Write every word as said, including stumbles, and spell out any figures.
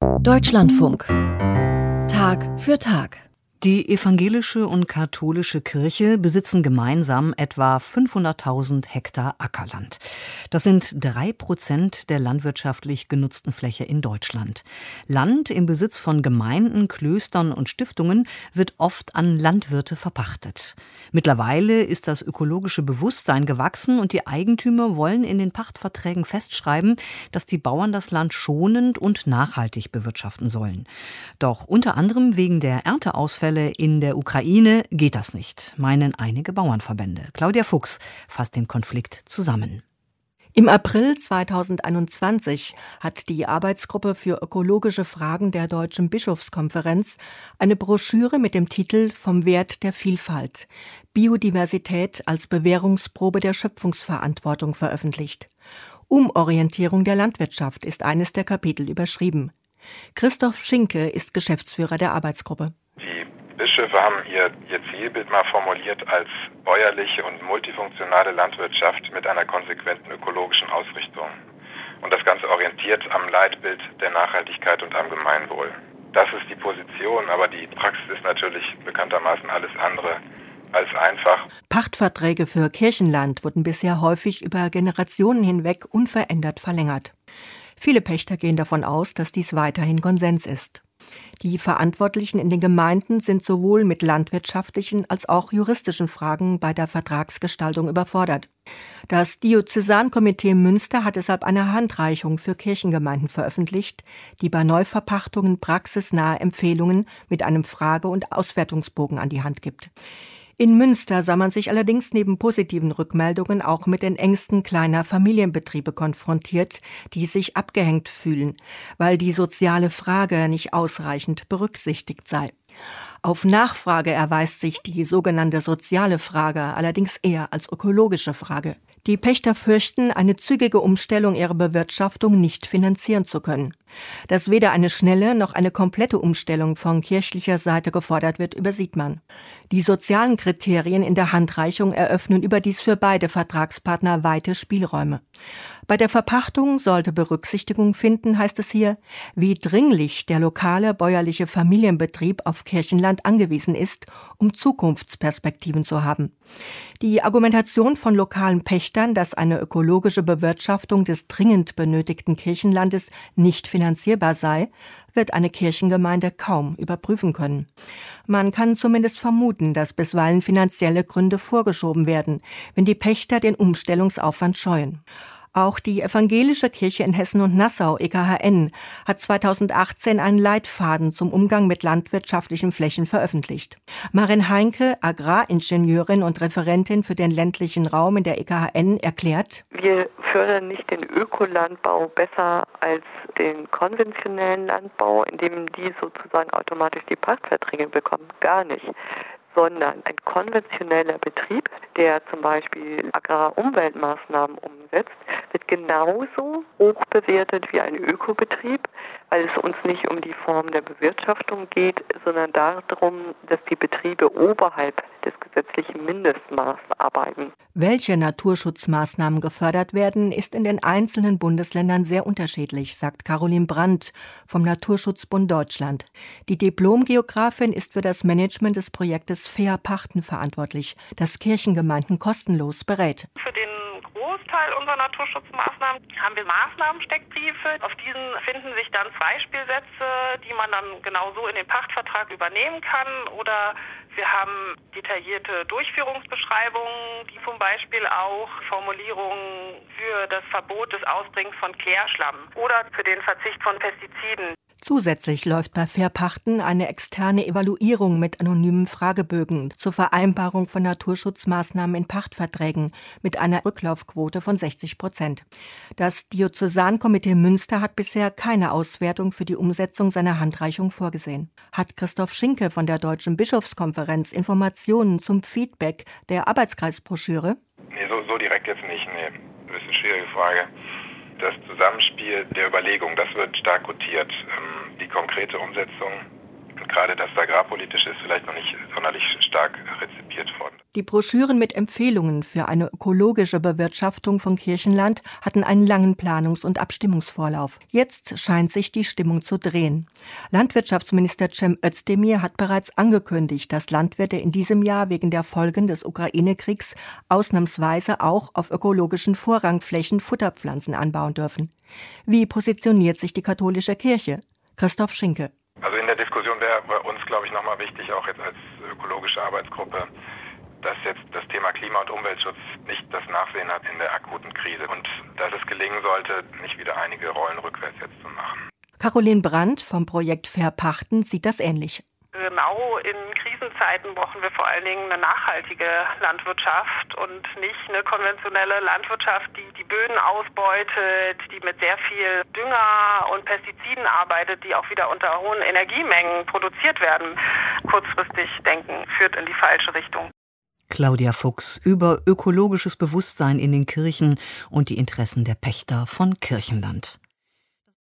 Deutschlandfunk. Tag für Tag. Die evangelische und katholische Kirche besitzen gemeinsam etwa fünfhunderttausend Hektar Ackerland. Das sind drei Prozent der landwirtschaftlich genutzten Fläche in Deutschland. Land im Besitz von Gemeinden, Klöstern und Stiftungen wird oft an Landwirte verpachtet. Mittlerweile ist das ökologische Bewusstsein gewachsen und die Eigentümer wollen in den Pachtverträgen festschreiben, dass die Bauern das Land schonend und nachhaltig bewirtschaften sollen. Doch unter anderem wegen der Ernteausfälle in der Ukraine geht das nicht, meinen einige Bauernverbände. Claudia Fuchs fasst den Konflikt zusammen. Im April zweitausendeinundzwanzig hat die Arbeitsgruppe für ökologische Fragen der Deutschen Bischofskonferenz eine Broschüre mit dem Titel »Vom Wert der Vielfalt – Biodiversität als Bewährungsprobe der Schöpfungsverantwortung« veröffentlicht. Umorientierung der Landwirtschaft ist eines der Kapitel überschrieben. Christoph Schinke ist Geschäftsführer der Arbeitsgruppe. Bischöfe haben ihr, ihr Zielbild mal formuliert als bäuerliche und multifunktionale Landwirtschaft mit einer konsequenten ökologischen Ausrichtung. Und das Ganze orientiert am Leitbild der Nachhaltigkeit und am Gemeinwohl. Das ist die Position, aber die Praxis ist natürlich bekanntermaßen alles andere als einfach. Pachtverträge für Kirchenland wurden bisher häufig über Generationen hinweg unverändert verlängert. Viele Pächter gehen davon aus, dass dies weiterhin Konsens ist. Die Verantwortlichen in den Gemeinden sind sowohl mit landwirtschaftlichen als auch juristischen Fragen bei der Vertragsgestaltung überfordert. Das Diözesankomitee Münster hat deshalb eine Handreichung für Kirchengemeinden veröffentlicht, die bei Neuverpachtungen praxisnahe Empfehlungen mit einem Frage- und Auswertungsbogen an die Hand gibt. In Münster sah man sich allerdings neben positiven Rückmeldungen auch mit den Ängsten kleiner Familienbetriebe konfrontiert, die sich abgehängt fühlen, weil die soziale Frage nicht ausreichend berücksichtigt sei. Auf Nachfrage erweist sich die sogenannte soziale Frage allerdings eher als ökologische Frage. Die Pächter fürchten, eine zügige Umstellung ihrer Bewirtschaftung nicht finanzieren zu können. Dass weder eine schnelle noch eine komplette Umstellung von kirchlicher Seite gefordert wird, übersieht man. Die sozialen Kriterien in der Handreichung eröffnen überdies für beide Vertragspartner weite Spielräume. Bei der Verpachtung sollte Berücksichtigung finden, heißt es hier, wie dringlich der lokale bäuerliche Familienbetrieb auf Kirchenland angewiesen ist, um Zukunftsperspektiven zu haben. Die Argumentation von lokalen Pächtern, dass eine ökologische Bewirtschaftung des dringend benötigten Kirchenlandes nicht finanzierbar sei, wird eine Kirchengemeinde kaum überprüfen können. Man kann zumindest vermuten, dass bisweilen finanzielle Gründe vorgeschoben werden, wenn die Pächter den Umstellungsaufwand scheuen. Auch die Evangelische Kirche in Hessen und Nassau, E K H N, hat zweitausendachtzehn einen Leitfaden zum Umgang mit landwirtschaftlichen Flächen veröffentlicht. Maren Heinke, Agraringenieurin und Referentin für den ländlichen Raum in der E K H N, erklärt: Wir fördern nicht den Ökolandbau besser als den konventionellen Landbau, indem die sozusagen automatisch die Pachtverträge bekommen. Gar nicht. Sondern ein konventioneller Betrieb, der zum Beispiel Agrarumweltmaßnahmen umsetzt, wird genauso hoch bewertet wie ein Ökobetrieb, weil es uns nicht um die Form der Bewirtschaftung geht, sondern darum, dass die Betriebe oberhalb des gesetzlichen Mindestmaßes arbeiten. Welche Naturschutzmaßnahmen gefördert werden, ist in den einzelnen Bundesländern sehr unterschiedlich, sagt Caroline Brandt vom Naturschutzbund Deutschland. Die Diplomgeografin ist für das Management des Projektes Fair Pachten verantwortlich, das Kirchengemeinden kostenlos berät. Für den Großteil unserer Naturschutzmaßnahmen haben wir Maßnahmensteckbriefe. Auf diesen finden sich dann Freispielsätze, die man dann genauso in den Pachtvertrag übernehmen kann. Oder wir haben detaillierte Durchführungsbeschreibungen, die zum Beispiel auch Formulierungen für das Verbot des Ausbringens von Klärschlamm oder für den Verzicht von Pestiziden. Zusätzlich läuft bei Verpachten eine externe Evaluierung mit anonymen Fragebögen zur Vereinbarung von Naturschutzmaßnahmen in Pachtverträgen mit einer Rücklaufquote von sechzig Prozent. Das Diözesankomitee Münster hat bisher keine Auswertung für die Umsetzung seiner Handreichung vorgesehen. Hat Christoph Schinke von der Deutschen Bischofskonferenz Informationen zum Feedback der Arbeitskreisbroschüre? Nee, so, so direkt jetzt nicht. Nee, das ist eine schwierige Frage. Das Zusammenspiel der Überlegung, das wird stark rotiert. Die konkrete Umsetzung Und gerade das Agrarpolitische ist vielleicht noch nicht sonderlich stark rezipiert worden. Die Broschüren mit Empfehlungen für eine ökologische Bewirtschaftung von Kirchenland hatten einen langen Planungs- und Abstimmungsvorlauf. Jetzt scheint sich die Stimmung zu drehen. Landwirtschaftsminister Cem Özdemir hat bereits angekündigt, dass Landwirte in diesem Jahr wegen der Folgen des Ukraine-Kriegs ausnahmsweise auch auf ökologischen Vorrangflächen Futterpflanzen anbauen dürfen. Wie positioniert sich die katholische Kirche? Christoph Schinke. Also in der Diskussion wäre bei uns, glaube ich, nochmal wichtig, auch jetzt als ökologische Arbeitsgruppe, dass jetzt das Thema Klima- und Umweltschutz nicht das Nachsehen hat in der akuten Krise und dass es gelingen sollte, nicht wieder einige Rollen rückwärts jetzt zu machen. Caroline Brandt vom Projekt Verpachten sieht das ähnlich. Genau in Krisenzeiten brauchen wir vor allen Dingen eine nachhaltige Landwirtschaft und nicht eine konventionelle Landwirtschaft, die die Böden ausbeutet, die mit sehr viel Dünger und Pestiziden arbeitet, die auch wieder unter hohen Energiemengen produziert werden. Kurzfristig denken führt in die falsche Richtung. Claudia Fuchs über ökologisches Bewusstsein in den Kirchen und die Interessen der Pächter von Kirchenland.